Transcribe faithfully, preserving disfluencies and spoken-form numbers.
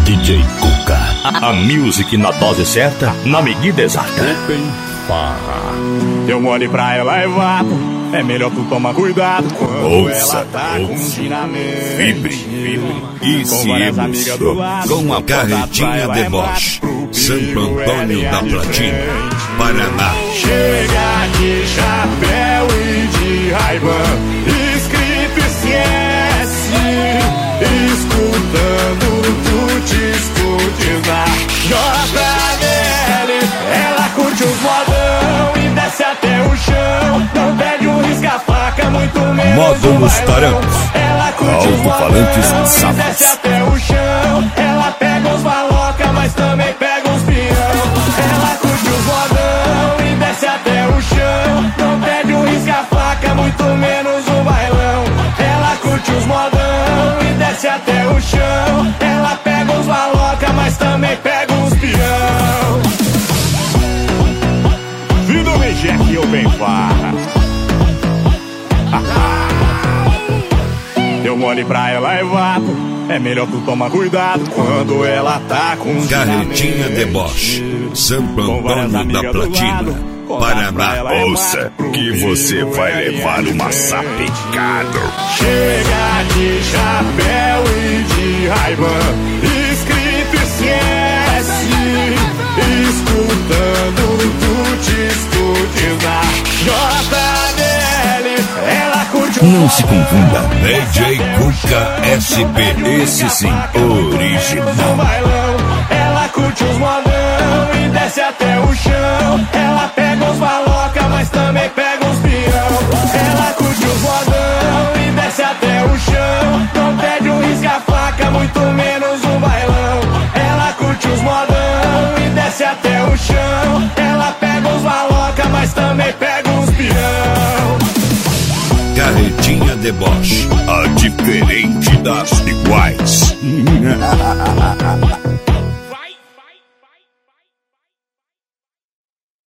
D J Cuca. A, a music na dose certa, na medida exata. Open Farra. Eu mole pra ela é vapo, é melhor tu tomar cuidado quando Ouça, ela tá ouça. com ginamento. Vibre, vibre e Com se várias amigas do emocione lado, com a carretinha ela de é Bosch, vapo, Santo Antônio da Platina, Paraná. Chega de chapéu e de Ray-Ban, escrito C S, escutando tutis tutis na J L. Ela curte os modão e desce até o chão, não pede um risca-faca, muito menos Módulos um bailão. Tarantos, Ela curte os alto-falantes modão e Samas. desce até o chão, ela pega os maloca, mas também pega os peão. Ela curte os modão e desce até o chão, não pede um risca-faca, muito menos um bailão. Ela curte os modão e desce até o chão, ela pega os maloca, mas também pega os peão. Vindo me Jack, eu bem farra. Eu mole pra ela é vapo, é melhor tu tomar cuidado quando ela tá com Carretinha de Bosch, Santo Antônio da Platina, Paraná. Ouça que você vai levar uma sapecada. Chega de chapéu e de Ray-Ban, escrito C S, escutando tutis tutis na J L. Ela curte o Não se confunda, D J Cuca S P, esse sim, original. no bailão. Ela curte os modão e desce até o chão, ela pega os maloca, mas também pega os peão. Ela curte os modão e desce até o chão, não pede um risca-faca, muito menos um bailão. Ela curte os modão e desce até o chão, ela pega os maloca, mas também pega os peão. Carretinha de Bosch, a diferente das iguais.